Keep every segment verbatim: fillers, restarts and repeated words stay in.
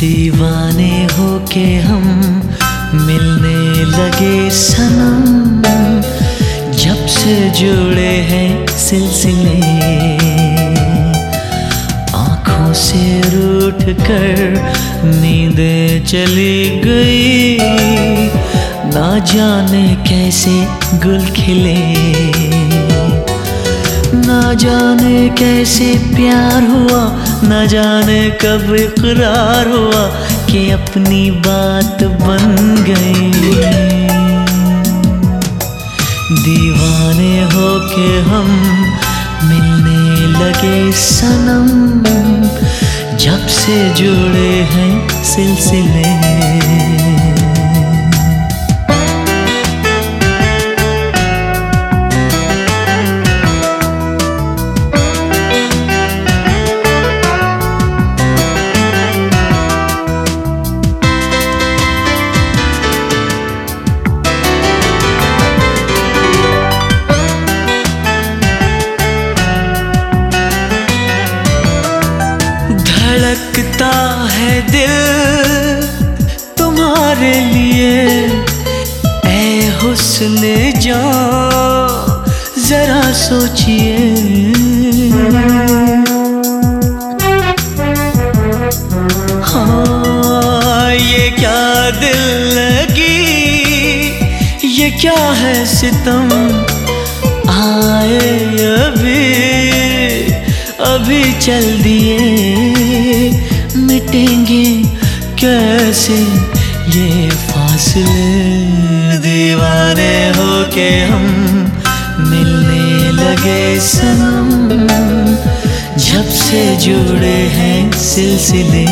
दीवाने होके हम मिलने लगे सनम, जब से जुड़े हैं सिलसिले। आँखों से रूठ कर नींदें चली गई, ना जाने कैसे गुल खिले, ना जाने कैसे प्यार हुआ, ना जाने कब इकरार हुआ कि अपनी बात बन गई। दीवाने होके हम मिलने लगे सनम, जब से जुड़े हैं सिलसिले। धड़कता है दिल तुम्हारे लिए, ऐ हुस्न जान जरा सोचिए। हाँ, ये क्या दिल लगी, ये क्या है सितम, आए अभी अभी चल दिए, मिटेंगे कैसे ये फासले। दीवाने होके हम मिलने लगे सनम, जब से जुड़े हैं सिलसिले।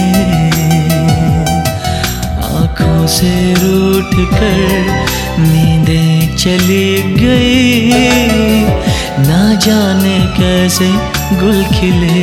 आँखों से रूठ कर नींदें चली गई, ना जाने कैसे गुल खिले।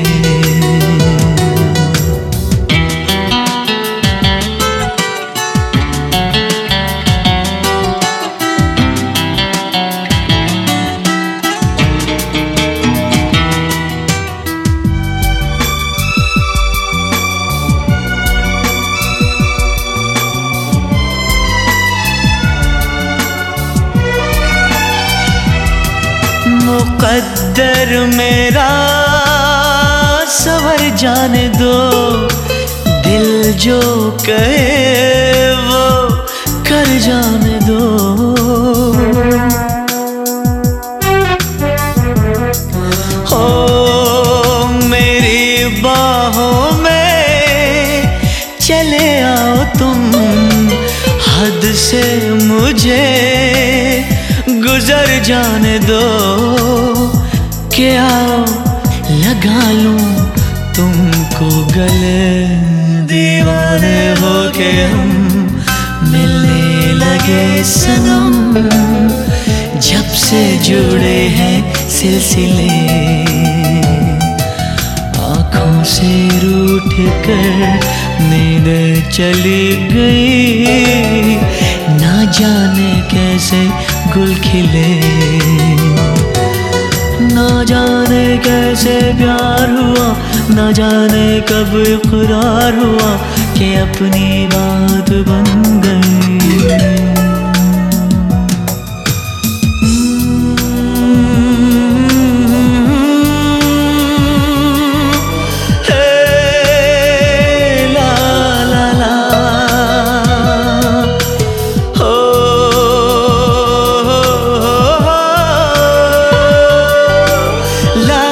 मुक़द्दर मेरा सवर जाने दो, दिल जो कहे वो कर जाने दो। हो मेरी बाहों में चले आओ तुम, हद से मुझे गुजर जाने दो। के आओ लगा लूं तुमको गले, दीवाने होके हम मिलने लगे सनम, जब से जुड़े हैं सिलसिले। आँखों से रूठ कर नींद चली गई, ना जाने कैसे गुल खिले, ना जाने कैसे प्यार हुआ, ना जाने कब इकरार हुआ कि अपनी बात बन गई। La